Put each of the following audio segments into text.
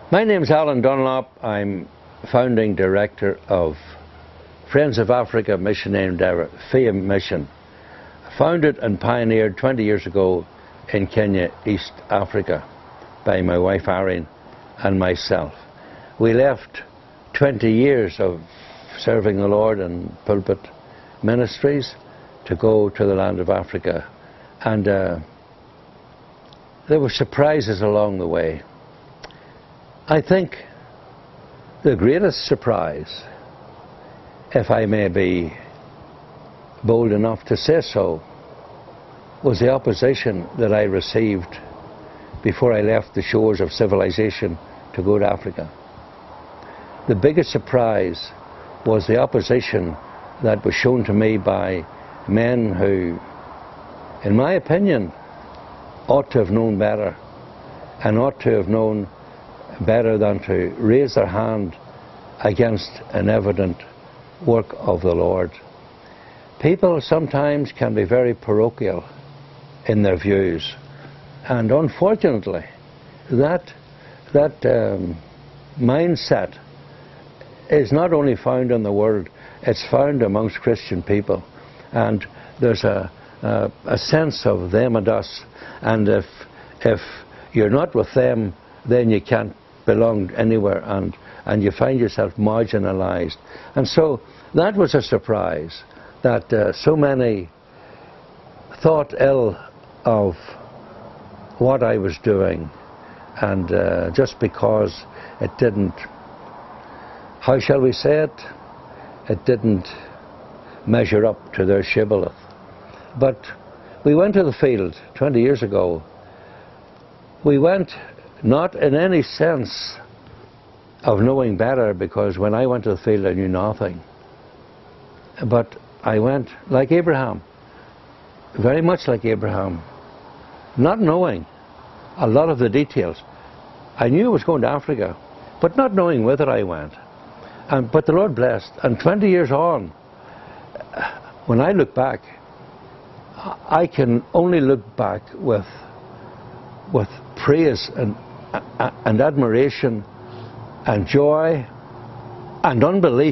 My name's Alan Dunlop. I'm founding director of Friends of Africa Missionary Endeavour, FIA Mission, founded and pioneered 20 years ago in Kenya, East Africa, by my wife Irene and myself. We left 20 years of serving the Lord in pulpit ministries to go to the land of Africa, and there were surprises along the way. I think the greatest surprise, if I may be bold enough to say so, was the opposition that I received before I left the shores of civilization to go to Africa. The biggest surprise was the opposition that was shown to me by men who, in my opinion, ought to have known better, and ought to have known better than to raise their hand against an evident work of the Lord. People sometimes can be very parochial in their views, and unfortunately that mindset is not only found in the world, it's found amongst Christian people, and there's a sense of them and us, and if you're not with them, then you can't belong anywhere, and you find yourself marginalized. And so that was a surprise, that so many thought ill of what I was doing, and just because it didn't, how shall we say it, it didn't measure up to their shibboleth. But we went to the field 20 years ago. We went not in any sense of knowing better, because when I went to the field I knew nothing. But I went like Abraham, very much like Abraham, not knowing a lot of the details. I knew I was going to Africa, but not knowing whither I went. But the Lord blessed, and 20 years on, when I look back, I can only look back with praise and admiration and joy and unbelief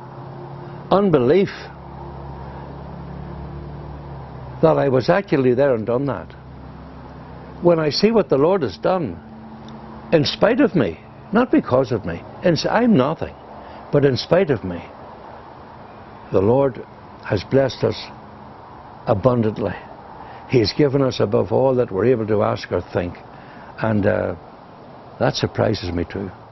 that I was actually there and done that. When I see what the Lord has done, in spite of me, not because of me, I'm nothing, but in spite of me, the Lord has blessed us abundantly. He has given us above all that we're able to ask or think, and that surprises me too.